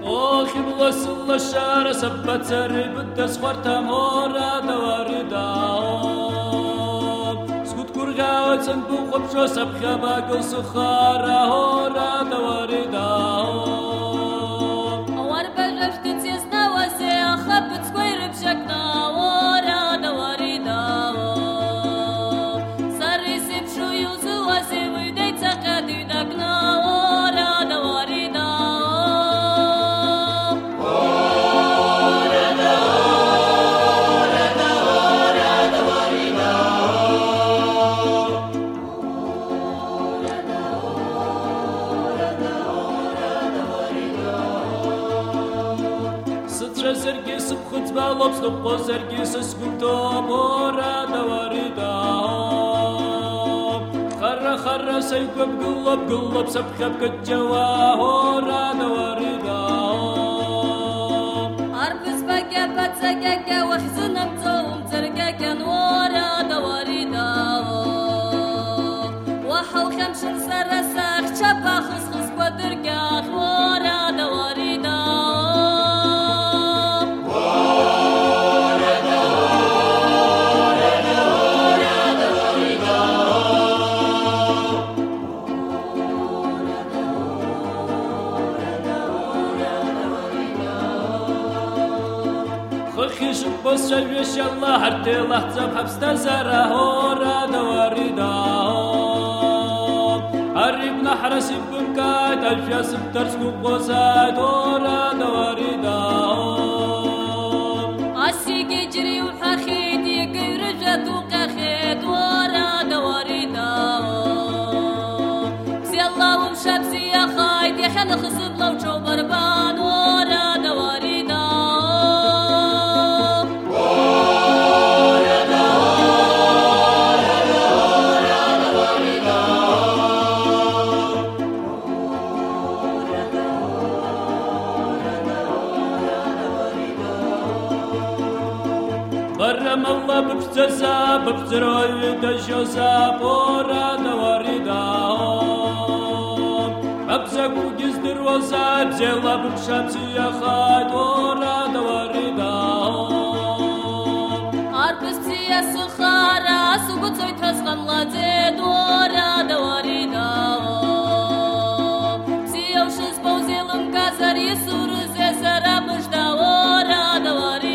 أخي بغسل الشارع سبت سري بدس خورتا مورا دواري داهم سكوت كرغاوة سنبو خبشو سبخا باقل سخارا هورا دواري داهم أوار بغفت تيزنا وزي أخبت سكوير بشكنا ورا دواري داهم سري سبشو يوزو وزي ويدي تقادي دقنا ورا دواري زرگی سب خود بالاب سلق زرگی سسکوتو مورا دواری دام خر سيكب قلب سبخب كجوا هورا دواری دام أربس بقى بتسقى وحزن متوم ترقى كان ورا دواري دام وحو خمس سرسخ شبا خصخص ودرقى ورا دواري دام خيش بس شويش الله حتى لحظة بحبس تزرع هورا دواري دام قريب نحرس بمكايت ألفيا سبترس كوكوزات هورا دواري دام عسيق يجري وحخيد يقير جد وقخيد ورا دواري دام بسي الله ومشاب سي يا خايد يا خان خصب لو جو بربان ورا دواري برم الله ببتزا ببتروي دجوزا بورا دواري داهم أبزق وجزدر وزاد زيلا ببشمسي يا خايد ورا دواري داهم أربس بسي السخارة سوقت سويت هسغن الله زيد ورا دواري داهم بسي وشز بوزي لمكازر يسور زي سرا مجدا ورا دواري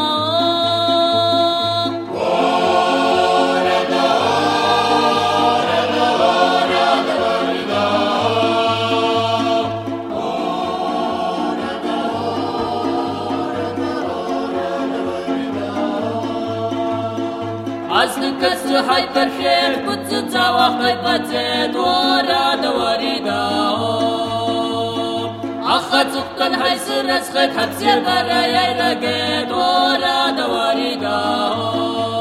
عزنك السحي برخير كنت تزاوخ بيبتزيد ورا دواري داهم أخذ سقن هاي سرس خيط حبسير برا يلقيت ورا دواري داهم